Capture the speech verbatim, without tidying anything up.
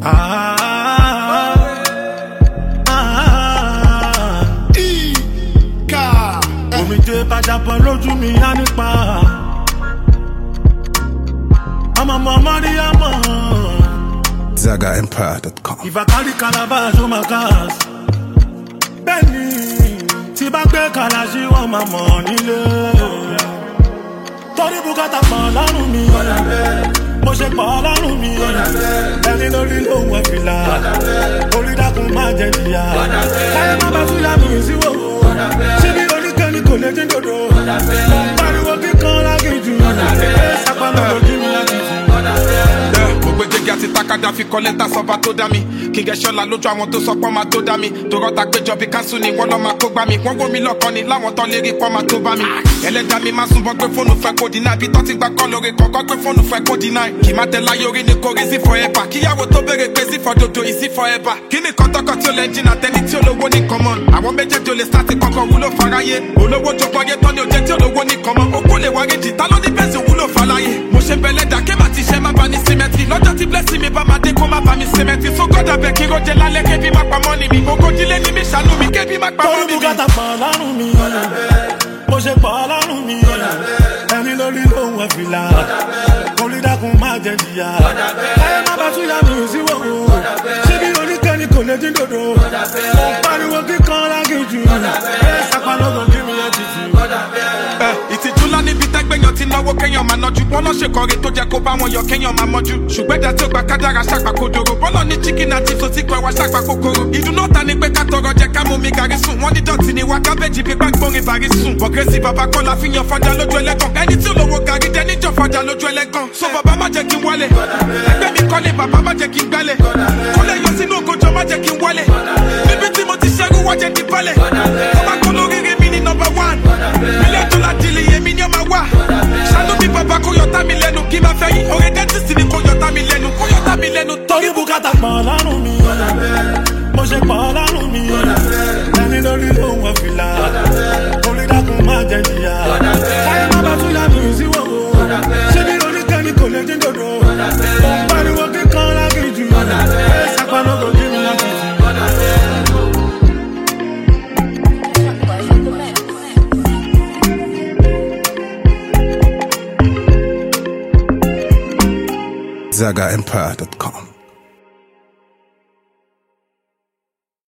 Ah, ah, Ika. Omi tẹ bàjàpọ̀ lójú mi á nípa. I'm a mama, I'm Zaga Empire dot com. If I carry calabash on my cars, Benny, Tibake Kalashi want my money. Tori Bukata Palanu me, Moshe Palanu me, Benny no real one fila, Holy Daku Majedia, I am about to have me, she be only can go legend to do. Pari working con like you, Sapana give me a Gbogbo àti takada fi kọ́ lẹ́tà sọ́ba tó dá mi kí n gẹ̀ ṣọ́la lójú àwọn tó sọ pọ́n máa tó dá mi tó rọ́ta péjọ bí káńsù ni wọ́n lọ́ máa kó gbá mi wọ́n wó mi lọ́kàn ni láwọn tán lérí pọ́n máa tó bá mi ẹlẹ́dàá mi máa súnmọ́ gbé fóònù fẹ́ kó dínà bí tọ́ ti gbà kọ́ lórí kọ̀ọ̀kan gbé fóònù fẹ́ kó dínà kì má tẹ láyé orí ni kò rí sí forever kíyàwó tó béèrè pé sí fọdodo ìsí forever kí ni kọ́tọ́kọ́ tí ó lẹ́ jìnnà tẹ́ni tí olówó ní common àwọn méjèèjì ò lè sáà ti kọ́kọ́ wúlò faraye olówó jọgbọ́n yé tán ni ò jẹ́ tí olówó ní common ó kó lè wárí jì tá ló ní bẹ́sì wúlò fàlàyé mo ṣe bẹ̀lẹ̀ dà kí má ti ṣe má ba ní symmetry lọ́jọ́ tí blessing mi bá máa dé kó má ba mi symmetry so God abẹ́ kí rojẹ́ lálẹ́ kébí má pa mọ́ni mi ogójìlé ní mi ṣàánú mi kébí má pa mọ́ni mi. Torí bùkátà pọ̀ lọ́rùn mi mo ṣe pọ̀ lọ́rùn mi ẹni lórí lóhùn ẹ̀fìlà orí dákun má jẹ jìyà ẹ má bá tún yá mi sí wòwò ṣé bí oníkẹ́ni kò lè dín dòdò mo pariwo kíkan lágéjù ẹ sápá lọ́gàn kí mi ẹ títì. ìtìjú ńlá níbi tẹ́gbẹ̀yàn ti náwó kéèyàn máa nọjú wọn lọ́ ṣe kọrin tó jẹ́ kó bá wọn yọ kéèyàn máa mọ́jú ṣùgbọ́n ẹ̀dá tí ó gba kádàrá ṣàgbà kodoro bọ́lọ̀ ní chicken àti sosi pẹ̀ wá ṣàgbà kòkòrò ìdùnnú ọ̀tá ni pé ká tọrọ jẹ ká mú mi gàrí sùn wọ́n ní dọ̀tí ni wá kábẹ́jì bí gbàgbórin bàrí sùn bọ̀gẹ́sì bàbá kọ́lá fi yan fọjá lójú ẹlẹ́gàn ẹni tí olówó gàrí jẹ́ níjọ́ fọjá lójú ẹlẹ́gàn so bàbá má jẹ́ kí n wálẹ̀ ẹgbẹ́ mi kọ́lé bàbá má jẹ́ kí n gbálẹ̀ kọ́lẹ̀ yọ sínú ògójọ́ má jẹ́ kí n wálẹ̀ níbi tí mo ti ṣẹ́rú wájẹ́ di balẹ̀ ọba kọ́ lóríire mi ní number one mílíọ̀nù tó láti lè yé mi ní ọmọ wa ṣàánú mi bàbá kó yọta mi lẹ́nu kí má fẹ́ yín orin dẹ́tísì ni kó yọta mi lẹ́nu kó yọta mi lẹ́nu. Torí bùkátà pọ̀ lọ́rùn mi mo ṣe pọ̀ lọ́rùn mi ẹni lórí lóhùn ẹ̀fìlà orí dákun má jẹ jìyà káyé má bá tún yá mi sí wòwò ṣé bí oníkẹ́ni kò lè dín dòdò mo pariwo kíkan lágéjù ẹ sápá lọ́gàn kí mi láti jù. Zaga Empire dot com.